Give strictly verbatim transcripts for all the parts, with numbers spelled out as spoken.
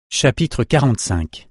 Chapitre quarante-cinq.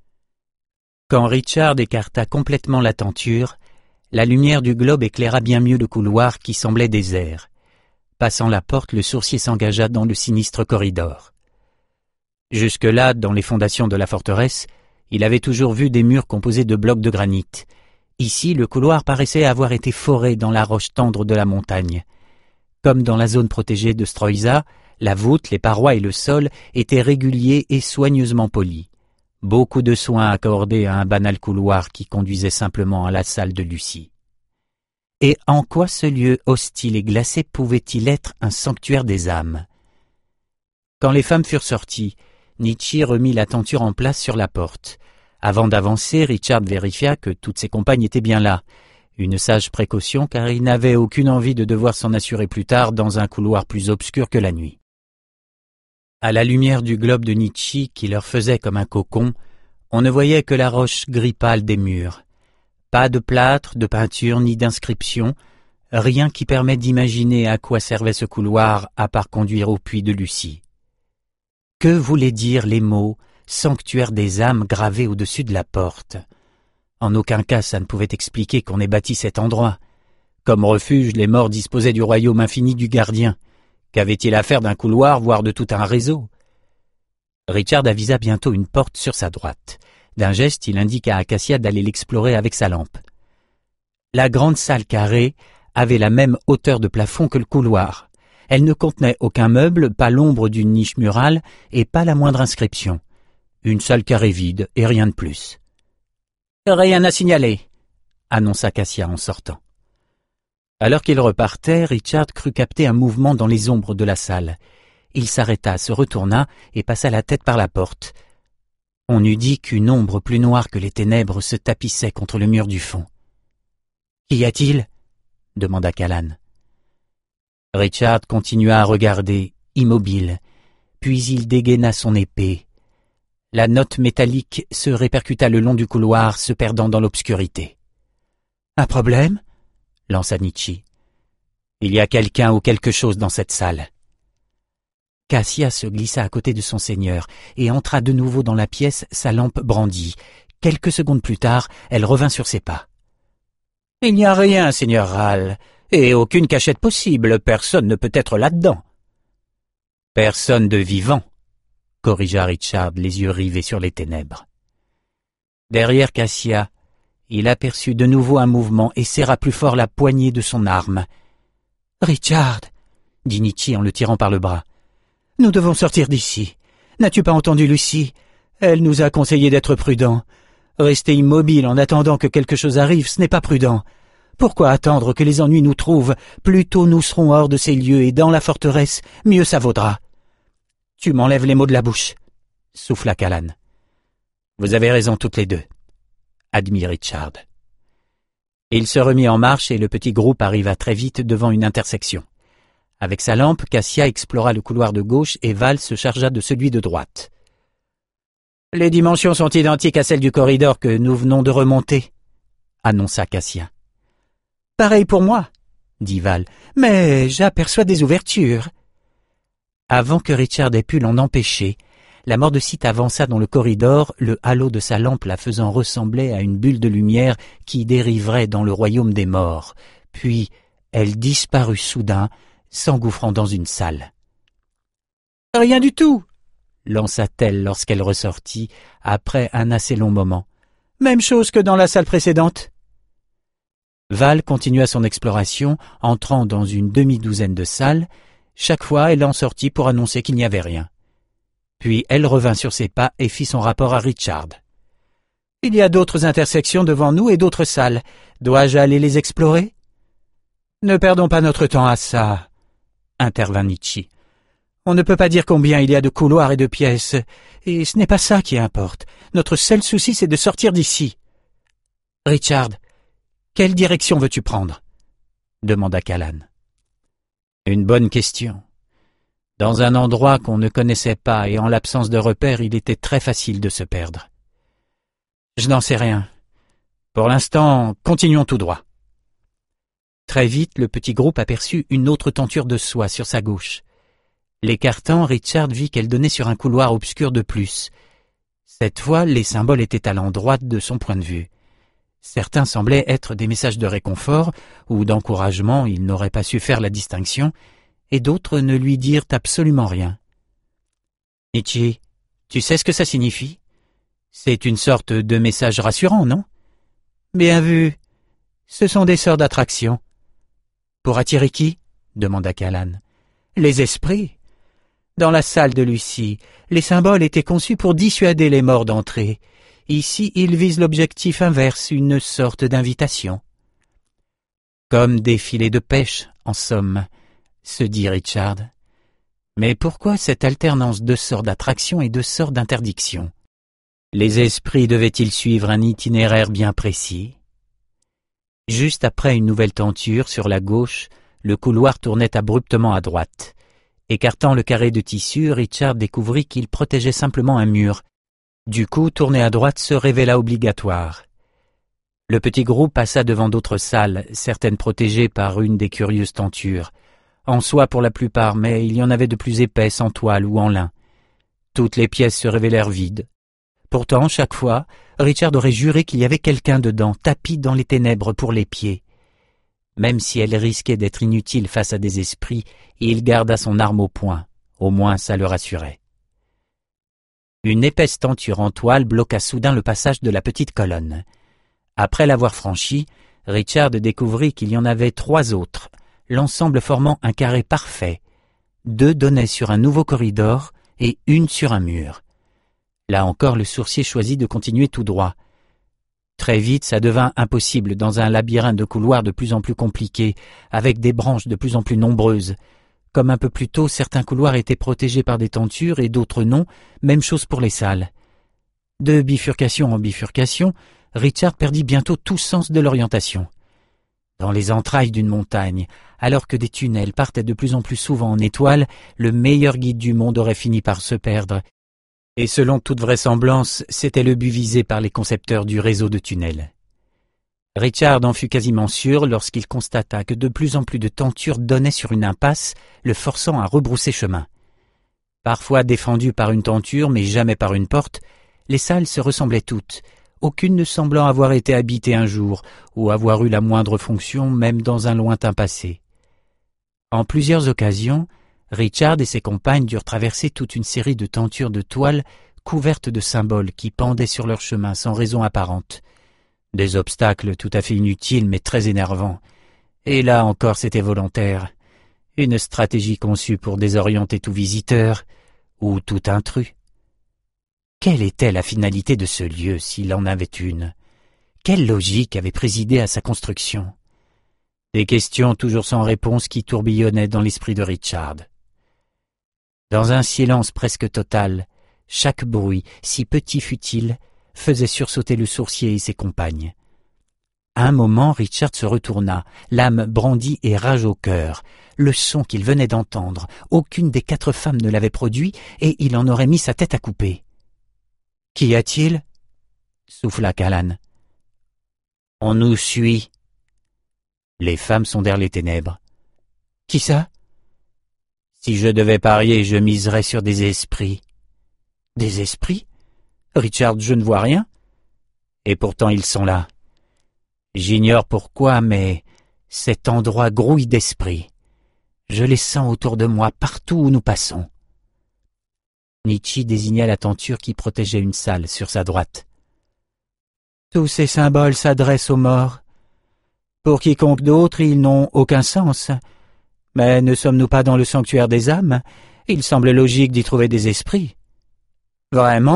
Quand Richard écarta complètement la tenture, la lumière du globe éclaira bien mieux le couloir qui semblait désert. Passant la porte, le sourcier s'engagea dans le sinistre corridor. Jusque-là, dans les fondations de la forteresse, il avait toujours vu des murs composés de blocs de granit. Ici, le couloir paraissait avoir été foré dans la roche tendre de la montagne. Comme dans la zone protégée de Stroïsa, la voûte, les parois et le sol étaient réguliers et soigneusement polis. Beaucoup de soins accordés à un banal couloir qui conduisait simplement à la salle de Lucie. Et en quoi ce lieu hostile et glacé pouvait-il être un sanctuaire des âmes? Quand les femmes furent sorties, Nietzsche remit la tenture en place sur la porte. Avant d'avancer, Richard vérifia que toutes ses compagnes étaient bien là. Une sage précaution car il n'avait aucune envie de devoir s'en assurer plus tard dans un couloir plus obscur que la nuit. À la lumière du globe de Nietzsche qui leur faisait comme un cocon, on ne voyait que la roche gris pâle des murs. Pas de plâtre, de peinture ni d'inscription, rien qui permet d'imaginer à quoi servait ce couloir à part conduire au puits de Lucie. Que voulaient dire les mots « sanctuaire des âmes » gravés au-dessus de la porte? En aucun cas ça ne pouvait expliquer qu'on ait bâti cet endroit. Comme refuge, les morts disposaient du royaume infini du gardien. Qu'avait-il à faire d'un couloir, voire de tout un réseau? Richard avisa bientôt une porte sur sa droite. D'un geste, il indiqua à Cassia d'aller l'explorer avec sa lampe. La grande salle carrée avait la même hauteur de plafond que le couloir. Elle ne contenait aucun meuble, pas l'ombre d'une niche murale et pas la moindre inscription. Une salle carrée vide et rien de plus. « Rien à signaler », annonça Cassia en sortant. Alors qu'il repartait, Richard crut capter un mouvement dans les ombres de la salle. Il s'arrêta, se retourna et passa la tête par la porte. On eût dit qu'une ombre plus noire que les ténèbres se tapissait contre le mur du fond. « Qu'y a-t-il » demanda Callan. Richard continua à regarder, immobile, puis il dégaina son épée. La note métallique se répercuta le long du couloir, se perdant dans l'obscurité. « Un problème ?» lança Nietzsche. « Il y a quelqu'un ou quelque chose dans cette salle. » Cassia se glissa à côté de son seigneur et entra de nouveau dans la pièce, sa lampe brandie. Quelques secondes plus tard, elle revint sur ses pas. « Il n'y a rien, seigneur Ral, et aucune cachette possible, personne ne peut être là-dedans. »« Personne de vivant, » corrigea Richard, les yeux rivés sur les ténèbres. Derrière Cassia, il aperçut de nouveau un mouvement et serra plus fort la poignée de son arme. « Richard » dit Nietzsche en le tirant par le bras. « Nous devons sortir d'ici. N'as-tu pas entendu Lucie? Elle nous a conseillé d'être prudents. Rester immobile en attendant que quelque chose arrive, ce n'est pas prudent. Pourquoi attendre que les ennuis nous trouvent? Plus tôt nous serons hors de ces lieux et dans la forteresse, mieux ça vaudra. »« Tu m'enlèves les mots de la bouche, » souffla Callan. « Vous avez raison toutes les deux, » admit Richard. Il se remit en marche et le petit groupe arriva très vite devant une intersection. Avec sa lampe, Cassia explora le couloir de gauche et Val se chargea de celui de droite. « Les dimensions sont identiques à celles du corridor que nous venons de remonter, » annonça Cassia. « Pareil pour moi, » dit Val, « mais j'aperçois des ouvertures. » Avant que Richard ait pu l'en empêcher, la Mordecite avança dans le corridor, le halo de sa lampe la faisant ressembler à une bulle de lumière qui dériverait dans le royaume des morts. Puis elle disparut soudain, s'engouffrant dans une salle. « Rien du tout !» lança-t-elle lorsqu'elle ressortit, après un assez long moment. « Même chose que dans la salle précédente. » Val continua son exploration, entrant dans une demi-douzaine de salles. Chaque fois, elle en sortit pour annoncer qu'il n'y avait rien. Puis elle revint sur ses pas et fit son rapport à Richard. « Il y a d'autres intersections devant nous et d'autres salles. Dois-je aller les explorer ?»« Ne perdons pas notre temps à ça, » intervint Nietzsche. « On ne peut pas dire combien il y a de couloirs et de pièces, et ce n'est pas ça qui importe. Notre seul souci, c'est de sortir d'ici. »« Richard, quelle direction veux-tu prendre ?» demanda Callan. « Une bonne question. Dans un endroit qu'on ne connaissait pas et en l'absence de repères, il était très facile de se perdre. Je n'en sais rien. Pour l'instant, continuons tout droit. » Très vite, le petit groupe aperçut une autre tenture de soie sur sa gauche. L'écartant, Richard vit qu'elle donnait sur un couloir obscur de plus. Cette fois, les symboles étaient allant droit de son point de vue. Certains semblaient être des messages de réconfort ou d'encouragement, il n'aurait pas su faire la distinction, et d'autres ne lui dirent absolument rien. « Nietzsche, tu sais ce que ça signifie? C'est une sorte de message rassurant, non? »« Bien vu. Ce sont des sorts d'attraction. »« Pour attirer qui? » demanda Callan. « Les esprits. Dans la salle de Lucie, les symboles étaient conçus pour dissuader les morts d'entrer. Ici, ils visent l'objectif inverse, une sorte d'invitation. »« Comme des filets de pêche, en somme, » se dit Richard. Mais pourquoi cette alternance de sorts d'attraction et de sorts d'interdiction? Les esprits devaient-ils suivre un itinéraire bien précis? Juste après une nouvelle tenture, sur la gauche, le couloir tournait abruptement à droite. Écartant le carré de tissu, Richard découvrit qu'il protégeait simplement un mur. Du coup, tourner à droite se révéla obligatoire. Le petit groupe passa devant d'autres salles, certaines protégées par une des curieuses tentures. En soie pour la plupart, mais il y en avait de plus épaisses en toile ou en lin. Toutes les pièces se révélèrent vides. Pourtant, chaque fois, Richard aurait juré qu'il y avait quelqu'un dedans, tapi dans les ténèbres pour les pieds. Même si elle risquait d'être inutile face à des esprits, il garda son arme au poing. Au moins, ça le rassurait. Une épaisse tenture en toile bloqua soudain le passage de la petite colonne. Après l'avoir franchie, Richard découvrit qu'il y en avait trois autres, l'ensemble formant un carré parfait. Deux donnaient sur un nouveau corridor et une sur un mur. Là encore, le sourcier choisit de continuer tout droit. Très vite, ça devint impossible dans un labyrinthe de couloirs de plus en plus compliqués, avec des branches de plus en plus nombreuses. Comme un peu plus tôt, certains couloirs étaient protégés par des tentures et d'autres non, même chose pour les salles. De bifurcation en bifurcation, Richard perdit bientôt tout sens de l'orientation. Dans les entrailles d'une montagne, alors que des tunnels partaient de plus en plus souvent en étoiles, le meilleur guide du monde aurait fini par se perdre. Et selon toute vraisemblance, c'était le but visé par les concepteurs du réseau de tunnels. Richard en fut quasiment sûr lorsqu'il constata que de plus en plus de tentures donnaient sur une impasse, le forçant à rebrousser chemin. Parfois défendues par une tenture, mais jamais par une porte, les salles se ressemblaient toutes, aucune ne semblant avoir été habitée un jour, ou avoir eu la moindre fonction, même dans un lointain passé. En plusieurs occasions, Richard et ses compagnes durent traverser toute une série de tentures de toile couvertes de symboles qui pendaient sur leur chemin sans raison apparente. Des obstacles tout à fait inutiles mais très énervants. Et là encore c'était volontaire. Une stratégie conçue pour désorienter tout visiteur ou tout intrus. Quelle était la finalité de ce lieu s'il en avait une? Quelle logique avait présidé à sa construction? Des questions toujours sans réponse qui tourbillonnaient dans l'esprit de Richard. Dans un silence presque total, chaque bruit, si petit fût-il, faisait sursauter le sourcier et ses compagnes. À un moment, Richard se retourna, l'âme brandie et rage au cœur. Le son qu'il venait d'entendre, aucune des quatre femmes ne l'avait produit, et il en aurait mis sa tête à couper. « Qu'y a-t-il » souffla Callan. « On nous suit. » Les femmes sondèrent les ténèbres. « Qui ça ?» ?»« Si je devais parier, je miserais sur des esprits. »« Des esprits ? Richard, je ne vois rien. » »« Et pourtant ils sont là. J'ignore pourquoi, mais cet endroit grouille d'esprits. Je les sens autour de moi, partout où nous passons. » Nietzsche désigna la tenture qui protégeait une salle sur sa droite. « Tous ces symboles s'adressent aux morts. Pour quiconque d'autre, ils n'ont aucun sens. Mais ne sommes-nous pas dans le sanctuaire des âmes? Il semble logique d'y trouver des esprits. »« Vraiment ?»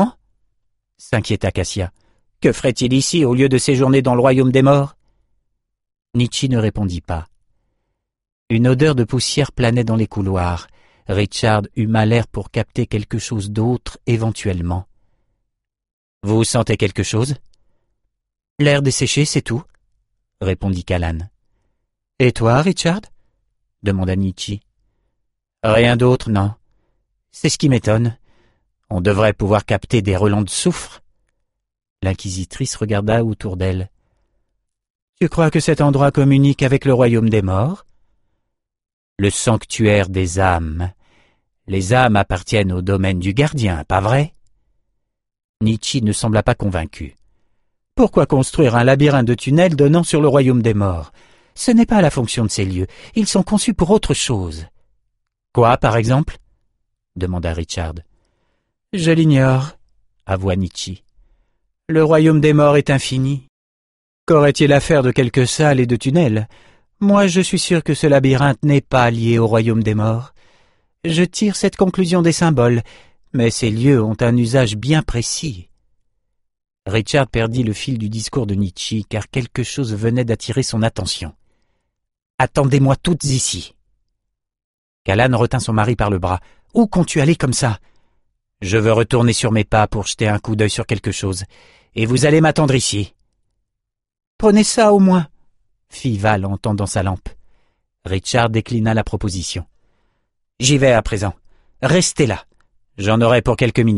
s'inquiéta Cassia. « Que ferait-il ici au lieu de séjourner dans le royaume des morts ?» Nietzsche ne répondit pas. Une odeur de poussière planait dans les couloirs. Richard huma l'air pour capter quelque chose d'autre éventuellement. « Vous sentez quelque chose ?»« L'air desséché, c'est tout, » répondit Callan. « Et toi, Richard ?» demanda Nietzsche. « Rien d'autre, non. C'est ce qui m'étonne. On devrait pouvoir capter des relents de soufre. » L'inquisitrice regarda autour d'elle. « Tu crois que cet endroit communique avec le royaume des morts ?»« Le sanctuaire des âmes. Les âmes appartiennent au domaine du gardien, pas vrai ?» Nietzsche Nietzsche ne sembla pas convaincu. « Pourquoi construire un labyrinthe de tunnels donnant sur le royaume des morts? Ce n'est pas la fonction de ces lieux, ils sont conçus pour autre chose. »« Quoi, par exemple ?» demanda Richard. « Je l'ignore, » avoua Nietzsche. « Le royaume des morts est infini. Qu'aurait-il à faire de quelques salles et de tunnels? Moi, je suis sûr que ce labyrinthe n'est pas lié au royaume des morts. Je tire cette conclusion des symboles, mais ces lieux ont un usage bien précis. » Richard perdit le fil du discours de Nietzsche, car quelque chose venait d'attirer son attention. « Attendez-moi toutes ici. » Callan retint son mari par le bras. « Où comptes-tu aller comme ça? »« Je veux retourner sur mes pas pour jeter un coup d'œil sur quelque chose, et vous allez m'attendre ici. »« Prenez ça au moins, » fit Val en tendant sa lampe. Richard déclina la proposition. « J'y vais à présent. Restez là. J'en aurai pour quelques minutes. »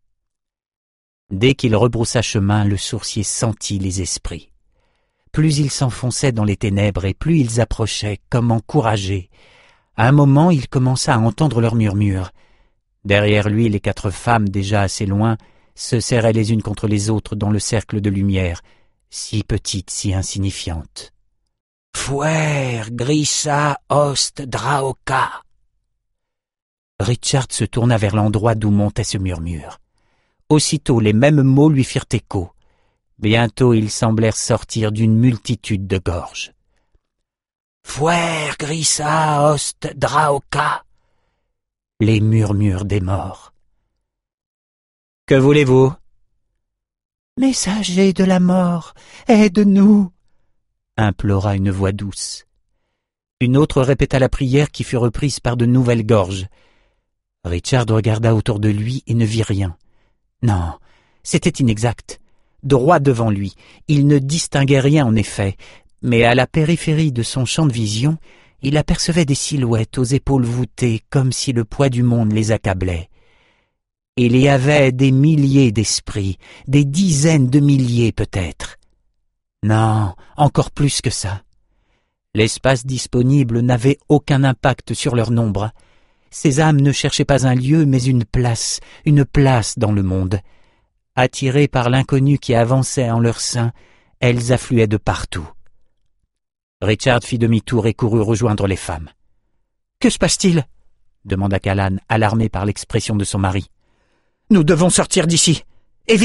Dès qu'il rebroussa chemin, le sourcier sentit les esprits. Plus ils s'enfonçaient dans les ténèbres et plus ils approchaient, comme encouragés. À un moment, il commença à entendre leurs murmures. Derrière lui, les quatre femmes, déjà assez loin, se serraient les unes contre les autres dans le cercle de lumière, si petites, si insignifiantes. « Fuer, grissa, ost, draoka » Richard se tourna vers l'endroit d'où montait ce murmure. Aussitôt les mêmes mots lui firent écho. Bientôt ils semblèrent sortir d'une multitude de gorges. « Fuer, grissa, ost, draoka » Les murmures des morts. « Que voulez-vous ?»« Messager de la mort, aide-nous » implora une voix douce. Une autre répéta la prière qui fut reprise par de nouvelles gorges. Richard regarda autour de lui et ne vit rien. Non, c'était inexact. Droit devant lui, il ne distinguait rien en effet, mais à la périphérie de son champ de vision, il apercevait des silhouettes aux épaules voûtées comme si le poids du monde les accablait. Il y avait des milliers d'esprits, des dizaines de milliers peut-être. Non, encore plus que ça. L'espace disponible n'avait aucun impact sur leur nombre. Ces âmes ne cherchaient pas un lieu, mais une place, une place dans le monde. Attirées par l'inconnu qui avançait en leur sein, elles affluaient de partout. Richard fit demi-tour et courut rejoindre les femmes. « Que se passe-t-il » demanda Callan, alarmé par l'expression de son mari. « Nous devons sortir d'ici, et vite !»